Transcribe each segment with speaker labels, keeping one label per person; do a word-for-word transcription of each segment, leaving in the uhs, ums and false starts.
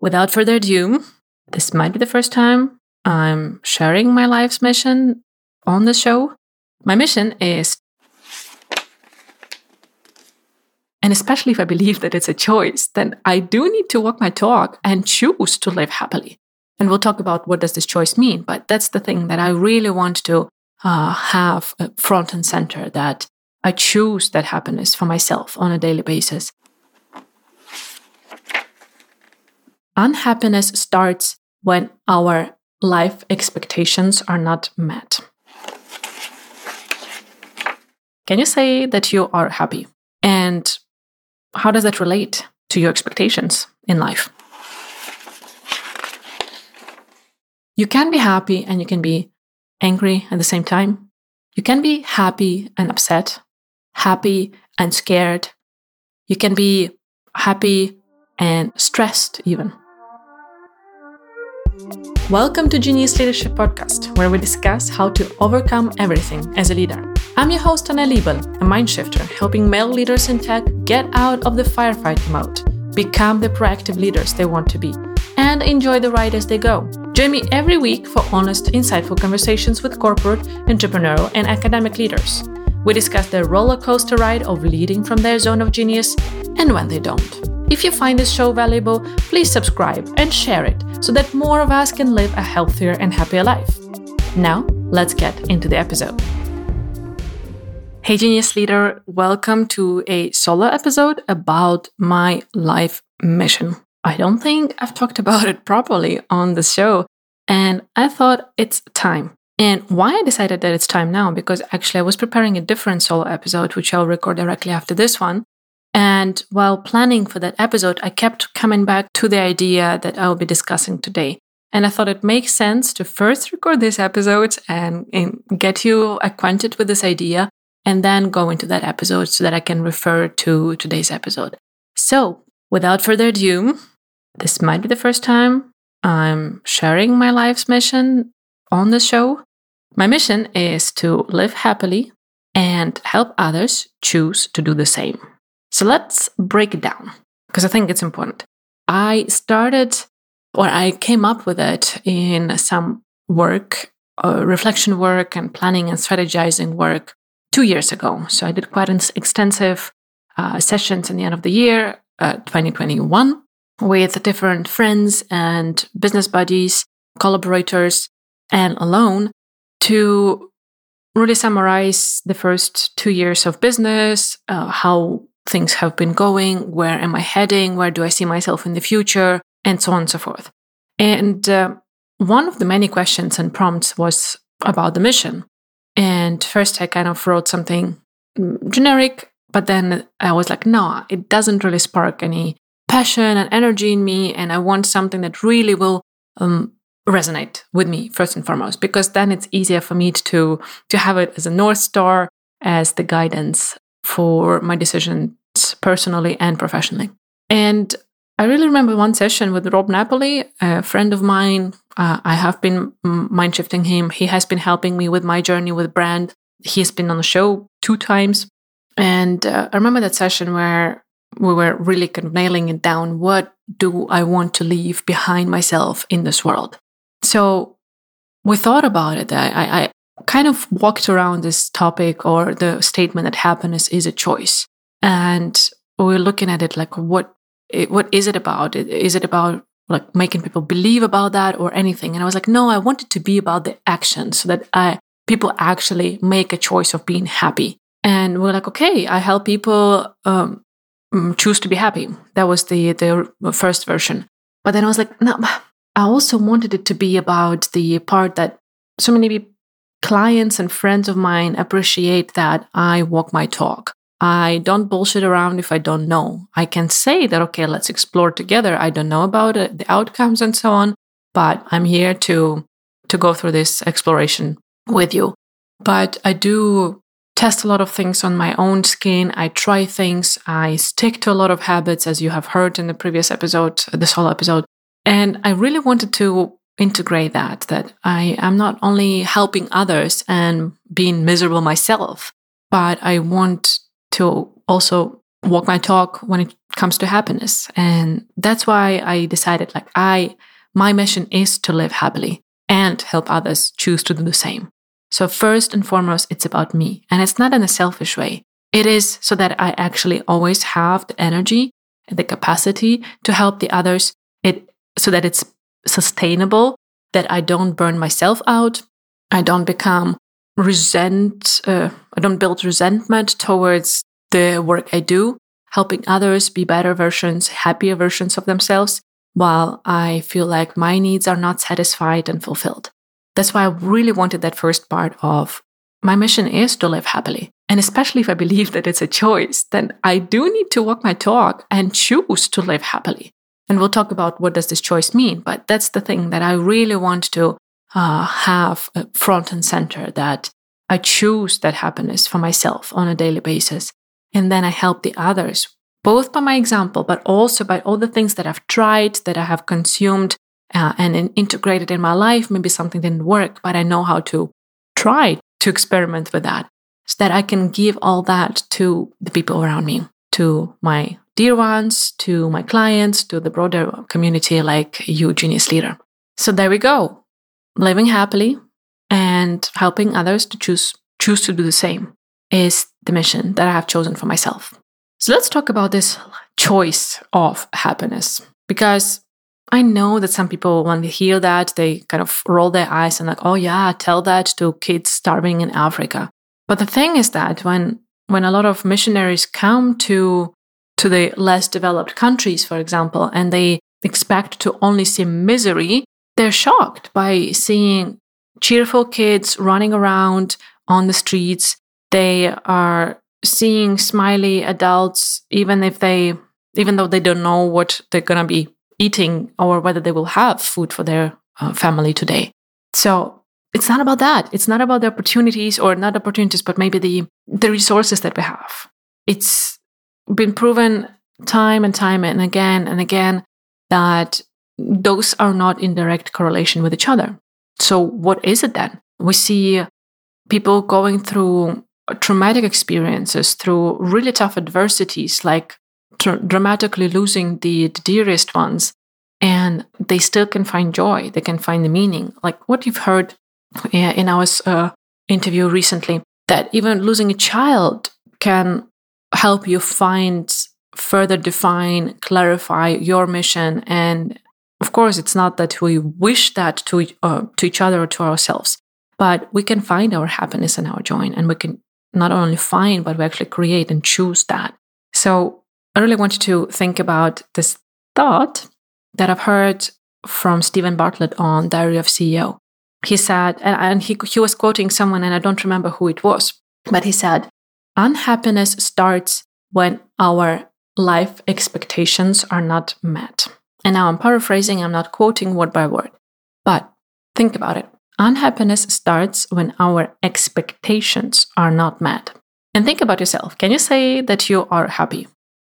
Speaker 1: without further ado, this might be the first time I'm sharing my life's mission on the show. My mission is, and especially if I believe that it's a choice, then I do need to walk my talk and choose to live happily. And we'll talk about what does this choice mean, but that's the thing that I really want to uh, have front and center, that I choose that happiness for myself on a daily basis. Unhappiness starts when our life expectations are not met. Can you say that you are happy? And how does that relate to your expectations in life? You can be happy and you can be angry at the same time. You can be happy and upset, happy and scared. You can be happy and stressed even. Welcome to Genius Leadership Podcast, where we discuss how to overcome everything as a leader. I'm your host, Anna Liebel, a mind shifter, helping male leaders in tech get out of the firefighting mode, become the proactive leaders they want to be, and enjoy the ride as they go. Join me every week for honest, insightful conversations with corporate, entrepreneurial, and academic leaders. We discuss the roller coaster ride of leading from their zone of genius and when they don't. If you find this show valuable, please subscribe and share it so that more of us can live a healthier and happier life. Now, let's get into the episode. Hey Genius Leader, welcome to a solo episode about my life mission. I don't think I've talked about it properly on the show, and I thought it's time. And why I decided that it's time now, because actually I was preparing a different solo episode, which I'll record directly after this one. And while planning for that episode, I kept coming back to the idea that I'll be discussing today. And I thought it makes sense to first record this episode and, and get you acquainted with this idea, and then go into that episode so that I can refer to today's episode. So, without further ado, this might be the first time I'm sharing my life's mission on the show. My mission is to live happily and help others choose to do the same. So let's break it down, because I think it's important. I started, or I came up with it in some work, uh, reflection work and planning and strategizing work two years ago. So I did quite an extensive uh, sessions in the end of the year, uh, twenty twenty-one, with different friends and business buddies, collaborators, and alone, to really summarize the first two years of business, uh, how things have been going, where am I heading, where do I see myself in the future, and so on and so forth. And uh, one of the many questions and prompts was about the mission. And first I kind of wrote something generic, but then I was like, no, it doesn't really spark any passion and energy in me, and I want something that really will um, resonate with me first and foremost, because then it's easier for me to, to have it as a North Star, as the guidance for my decisions personally and professionally. And I really remember one session with Rob Napoli, a friend of mine. Uh, I have been mind shifting him. He has been helping me with my journey with brand. He's been on the show two times. And uh, I remember that session where we were really kind of nailing it down. What do I want to leave behind myself in this world? So we thought about it. I, I kind of walked around this topic, or the statement that happiness is a choice. And we're looking at it like, what, what is it about? Is it about like making people believe about that or anything? And I was like, no, I want it to be about the action, so that I, people actually make a choice of being happy. And we're like, okay, I help people um, choose to be happy. That was the, the first version. But then I was like, no, I also wanted it to be about the part that so many clients and friends of mine appreciate, that I walk my talk. I don't bullshit around if I don't know. I can say that, okay, let's explore together. I don't know about it, the outcomes and so on, but I'm here to, to go through this exploration with you. But I do test a lot of things on my own skin. I try things. I stick to a lot of habits, as you have heard in the previous episode, the solo episode. And I really wanted to integrate that, that I am not only helping others and being miserable myself, but I want to also walk my talk when it comes to happiness. And that's why I decided like I, my mission is to live happily and help others choose to do the same. So first and foremost, it's about me. And it's not in a selfish way. It is so that I actually always have the energy and the capacity to help the others, it so that it's sustainable, that I don't burn myself out. I don't become resent, uh, I don't build resentment towards the work I do, helping others be better versions, happier versions of themselves, while I feel like my needs are not satisfied and fulfilled. That's why I really wanted that first part of my mission is to live happily. And especially if I believe that it's a choice, then I do need to walk my talk and choose to live happily. And we'll talk about what does this choice mean. But that's the thing that I really want to uh, have front and center, that I choose that happiness for myself on a daily basis. And then I help the others, both by my example, but also by all the things that I've tried, that I have consumed uh, and in- integrated in my life. Maybe something didn't work, but I know how to try to experiment with that, so that I can give all that to the people around me, to my dear ones, to my clients, to the broader community like you, Genius Leader. So there we go. Living happily and helping others to choose choose to do the same is the mission that I have chosen for myself. So let's talk about this choice of happiness, because I know that some people, when they hear that, they kind of roll their eyes and like, oh yeah, tell that to kids starving in Africa. But the thing is that when when a lot of missionaries come to to the less developed countries, for example, and they expect to only see misery, they're shocked by seeing cheerful kids running around on the streets. They are seeing smiley adults, even if they, even though they don't know what they're gonna be eating or whether they will have food for their uh, family today. So it's not about that. It's not about the opportunities, or not opportunities, but maybe the the resources that we have. It's been proven time and time and again and again that those are not in direct correlation with each other. So what is it then? We see people going through traumatic experiences, through really tough adversities, like tr- dramatically losing the, the dearest ones, and they still can find joy. They can find the meaning. Like what you've heard in our uh, interview recently, that even losing a child can help you find, further define, clarify your mission. And of course, it's not that we wish that to uh, to each other or to ourselves, but we can find our happiness and our joy, and we can not only find, but we actually create and choose that. So I really want you to think about this thought that I've heard from Stephen Bartlett on Diary of C E O. He said, and he, he was quoting someone, and I don't remember who it was, but he said, unhappiness starts when our life expectations are not met. And now I'm paraphrasing, I'm not quoting word by word, but think about it. Unhappiness starts when our expectations are not met. And think about yourself. Can you say that you are happy?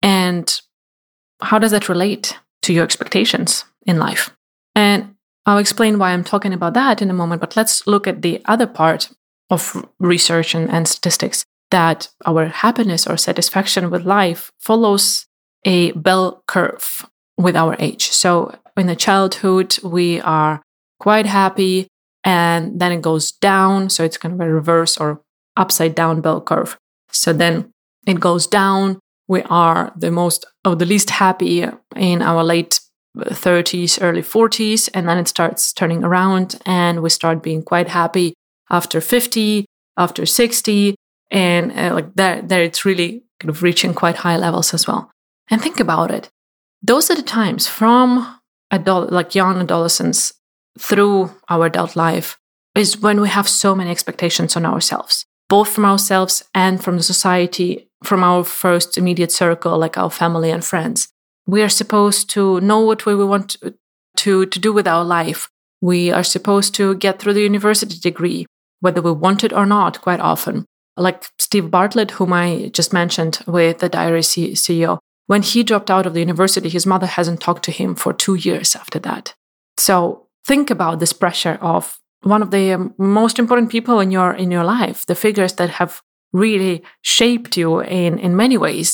Speaker 1: And how does that relate to your expectations in life? And I'll explain why I'm talking about that in a moment, but let's look at the other part of research and, and statistics, that our happiness or satisfaction with life follows a bell curve with our age. So in the childhood, we are quite happy, and then it goes down. So it's kind of a reverse or upside down bell curve. So then it goes down. We are the most or the least happy in our late thirties, early forties, and then it starts turning around, and we start being quite happy after fifty, after sixty, and uh, like there, there it's really kind of reaching quite high levels as well. And think about it; those are the times from adult, like young adolescence through our adult life, is when we have so many expectations on ourselves, both from ourselves and from the society, from our first immediate circle, like our family and friends. We are supposed to know what we want to, to do with our life. We are supposed to get through the university degree, whether we want it or not, quite often. Like Steve Bartlett, whom I just mentioned with the Diary C E O, when he dropped out of the university, his mother hasn't talked to him for two years after that. So think about this pressure of one of the most important people in your in your life, the figures that have really shaped you in, in many ways,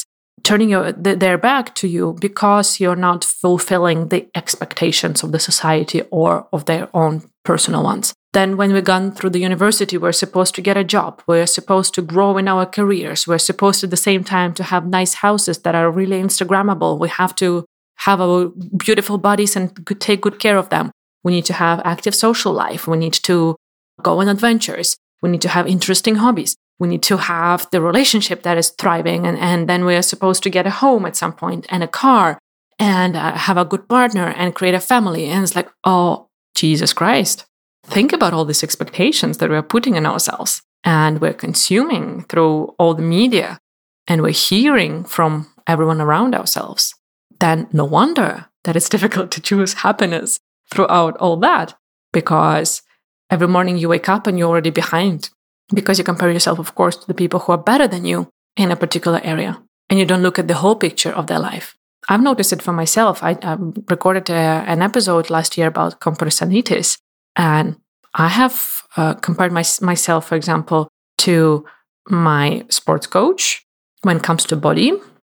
Speaker 1: turning your, their back to you because you're not fulfilling the expectations of the society or of their own personal ones. Then when we've gone through the university, we're supposed to get a job. We're supposed to grow in our careers. We're supposed to, at the same time, to have nice houses that are really Instagrammable. We have to have our beautiful bodies and take good care of them. We need to have active social life. We need to go on adventures. We need to have interesting hobbies. We need to have the relationship that is thriving. And, and then we are supposed to get a home at some point and a car and uh, have a good partner and create a family. And it's like, oh, Jesus Christ. Think about all these expectations that we're putting on ourselves and we're consuming through all the media and we're hearing from everyone around ourselves. Then no wonder that it's difficult to choose happiness throughout all that, because every morning you wake up and you're already behind because you compare yourself, of course, to the people who are better than you in a particular area and you don't look at the whole picture of their life. I've noticed it for myself. I, I recorded a, an episode last year about comparisonitis. And I have uh, compared my, myself, for example, to my sports coach when it comes to body,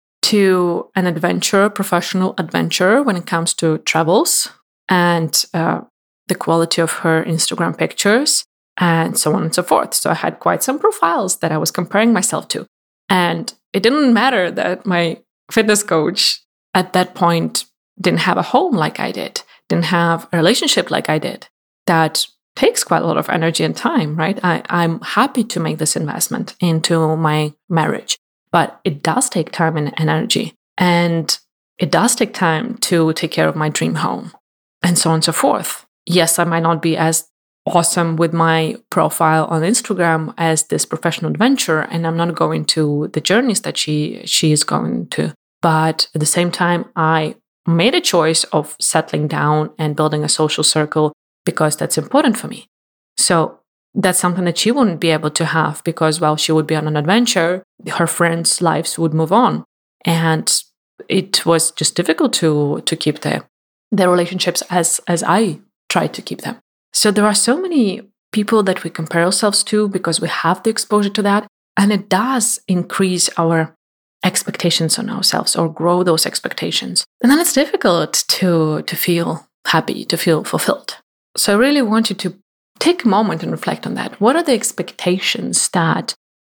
Speaker 1: to an adventurer, professional adventurer when it comes to travels and uh, the quality of her Instagram pictures and so on and so forth. So I had quite some profiles that I was comparing myself to. And it didn't matter that my fitness coach at that point didn't have a home like I did, didn't have a relationship like I did. That takes quite a lot of energy and time, right? I, I'm happy to make this investment into my marriage, but it does take time and energy. And it does take time to take care of my dream home and so on and so forth. Yes, I might not be as awesome with my profile on Instagram as this professional adventurer, and I'm not going to the journeys that she she is going to. But at the same time, I made a choice of settling down and building a social circle because that's important for me. So that's something that she wouldn't be able to have because while she would be on an adventure, her friends' lives would move on. And it was just difficult to to keep the, the relationships as, as I tried to keep them. So there are so many people that we compare ourselves to because we have the exposure to that. And it does increase our expectations on ourselves or grow those expectations. And then it's difficult to, to feel happy, to feel fulfilled. So I really want you to take a moment and reflect on that. What are the expectations that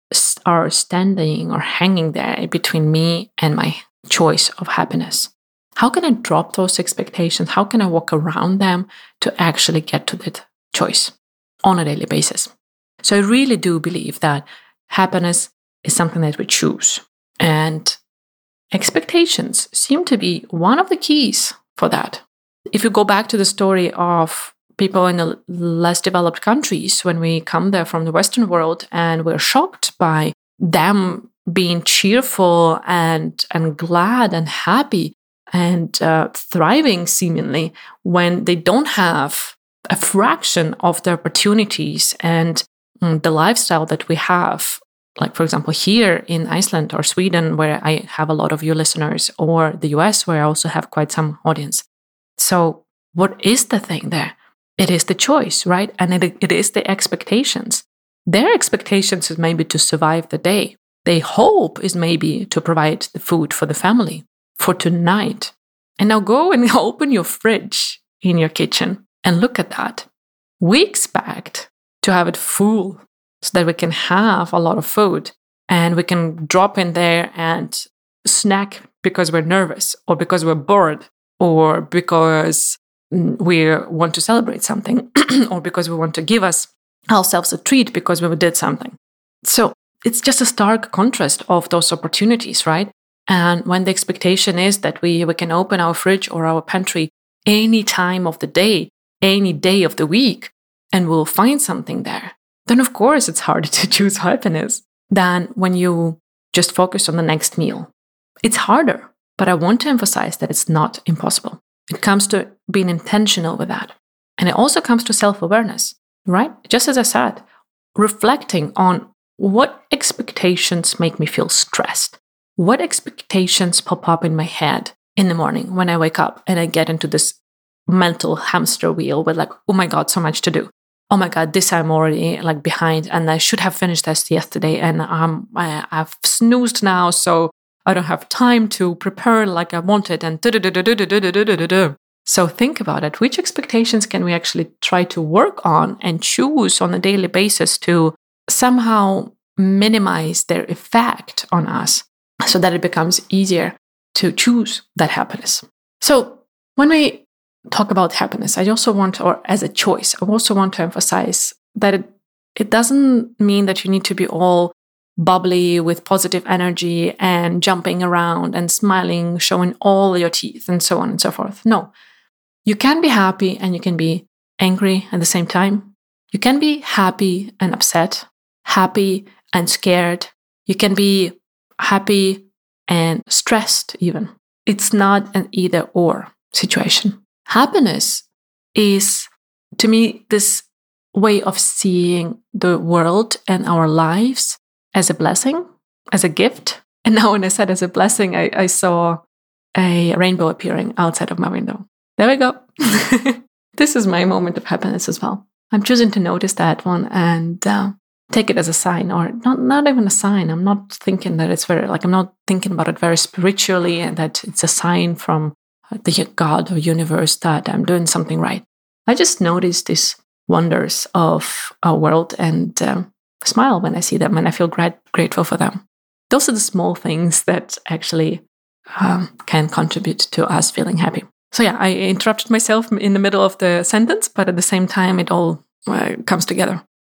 Speaker 1: are standing or hanging there between me and my choice of happiness? How can I drop those expectations? How can I walk around them to actually get to that choice on a daily basis? So I really do believe that happiness is something that we choose. And expectations seem to be one of the keys for that. If you go back to the story of people in the less developed countries, when we come there from the Western world and we're shocked by them being cheerful and, and glad and happy and uh, thriving seemingly when they don't have a fraction of the opportunities and mm, the lifestyle that we have. Like, for example, here in Iceland or Sweden, where I have a lot of you listeners, or the U S, where I also have quite some audience. So what is the thing there? It is the choice, right? And it, it is the expectations. Their expectations is maybe to survive the day. Their hope is maybe to provide the food for the family, for tonight. And now go and open your fridge in your kitchen and look at that. We expect to have it full so that we can have a lot of food and we can drop in there and snack because we're nervous or because we're bored or because we want to celebrate something or because we want to give us ourselves a treat because we did something. So it's just a stark contrast of those opportunities, right? And when the expectation is that we, we can open our fridge or our pantry any time of the day, any day of the week, and we'll find something there, then of course it's harder to choose happiness than when you just focus on the next meal. It's harder, but I want to emphasize that it's not impossible. It comes to being intentional with that. And it also comes to self-awareness, right? Just as I said, reflecting on what expectations make me feel stressed. What expectations pop up in my head in the morning when I wake up and I get into this mental hamster wheel with like, oh my God, so much to do. Oh my God, this I'm already like behind and I should have finished this yesterday and um, I, I've snoozed now, so I don't have time to prepare like I wanted, and da-da-da-da-da-da-da-da-da-da. So think about it. Which expectations can we actually try to work on and choose on a daily basis to somehow minimize their effect on us so that it becomes easier to choose that happiness? So when we talk about happiness, I also want, or as a choice, I also want to emphasize that it, it doesn't mean that you need to be all bubbly with positive energy and jumping around and smiling, showing all your teeth and so on and so forth. No. You can be happy and you can be angry at the same time. You can be happy and upset, happy and scared. You can be happy and stressed even. It's not an either or situation. Happiness is, to me, this way of seeing the world and our lives as a blessing, as a gift. And now when I said as a blessing, I, I saw a rainbow appearing outside of my window. There we go. This is my moment of happiness as well. I'm choosing to notice that one and uh, take it as a sign, or not, not even a sign. I'm not thinking that it's very, like, I'm not thinking about it very spiritually and that it's a sign from the God or universe that I'm doing something right. I just notice these wonders of our world and um, smile when I see them, and I feel grat- grateful for them. Those are the small things that actually um, can contribute to us feeling happy. So yeah, I interrupted myself in the middle of the sentence, but at the same time, it all uh, comes together.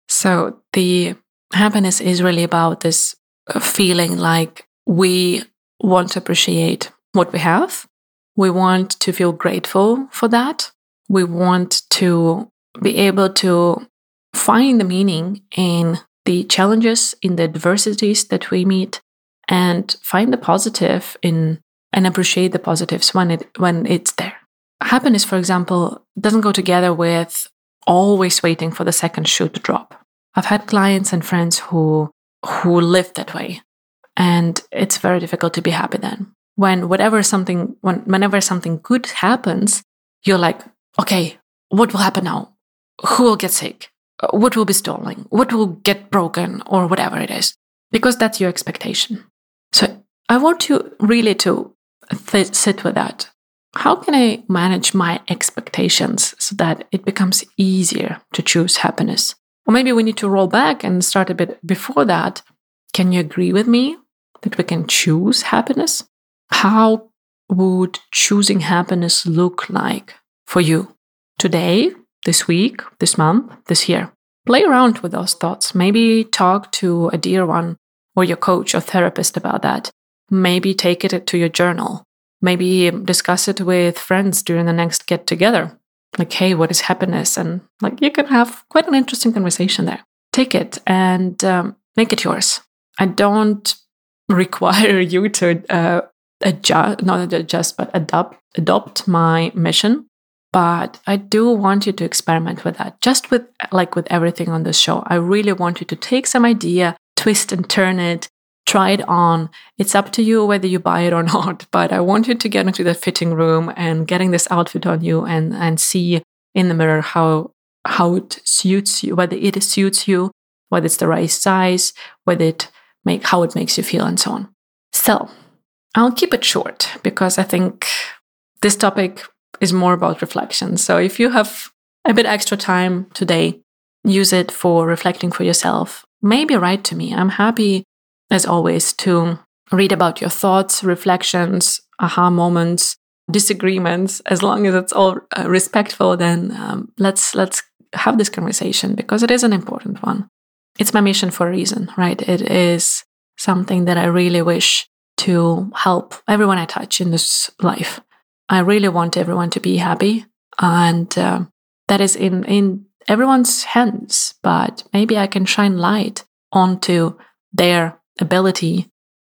Speaker 1: So the happiness is really about this feeling like we want to appreciate what we have. We want to feel grateful for that. We want to be able to find the meaning in the challenges, in the adversities that we meet, and find the positive in and appreciate the positives when it when it's there. Happiness, for example, doesn't go together with always waiting for the second shoe to drop. I've had clients and friends who who live that way, and it's very difficult to be happy then. When whatever something when whenever something good happens, you're like, okay, what will happen now? Who will get sick? What will be stolen? What will get broken? Or whatever it is, because that's your expectation. So I want you really to th- sit with that. How can I manage my expectations so that it becomes easier to choose happiness? Or maybe we need to roll back and start a bit before that. Can you agree with me that we can choose happiness? How would choosing happiness look like for you today, this week, this month, this year? Play around with those thoughts. Maybe talk to a dear one or your coach or therapist about that. Maybe take it to your journal. Maybe discuss it with friends during the next get together. Like, hey, what is happiness? And like, you can have quite an interesting conversation there. Take it and um, make it yours. I don't require you to uh, adjust, not adjust, but adopt, adopt my mission. But I do want you to experiment with that. Just with, like with everything on this show, I really want you to take some idea, twist and turn it, try it on. It's up to you whether you buy it or not, but I want you to get into the fitting room and getting this outfit on you and, and see in the mirror how how it suits you, whether it suits you, whether it's the right size, whether it make how it makes you feel, and so on. So I'll keep it short because I think this topic is more about reflection. So if you have a bit extra time today, use it for reflecting for yourself. Maybe write to me. I'm happy, as always, to read about your thoughts, reflections, aha moments, disagreements. As long as it's all uh, respectful, then um, let's let's have this conversation because it is an important one. It's my mission for a reason, right? It is something that I really wish to help everyone I touch in this life. I really want everyone to be happy, and uh, that is in in everyone's hands. But maybe I can shine light onto their ability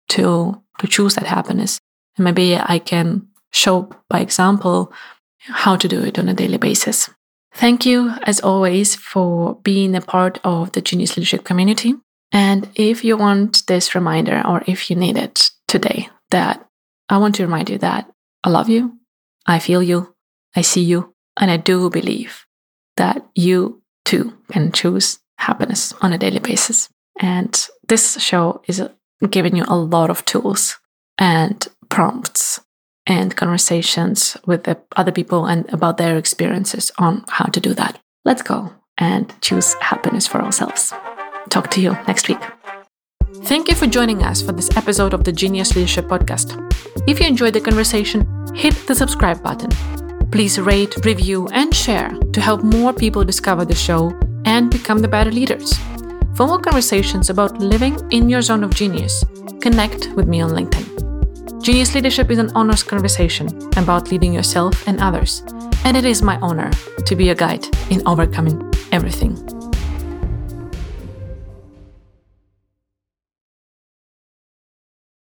Speaker 1: to to choose that happiness, and maybe I can show by example how to do it on a daily basis. Thank you as always for being a part of the Genius Leadership community. And if you want this reminder, or if you need it today, that I want to remind you that I love you, I feel you, I see you, and I do believe that you too can choose happiness on a daily basis. And this show is giving you a lot of tools and prompts and conversations with the other people and about their experiences on how to do that. Let's go and choose happiness for ourselves. Talk to you next week. Thank you for joining us for this episode of the Genius Leadership Podcast. If you enjoyed the conversation, hit the subscribe button. Please rate, review, and share to help more people discover the show and become the better leaders. For more conversations about living in your zone of genius, connect with me on LinkedIn. Genius Leadership is an honest conversation about leading yourself and others, and it is my honor to be a guide in overcoming everything.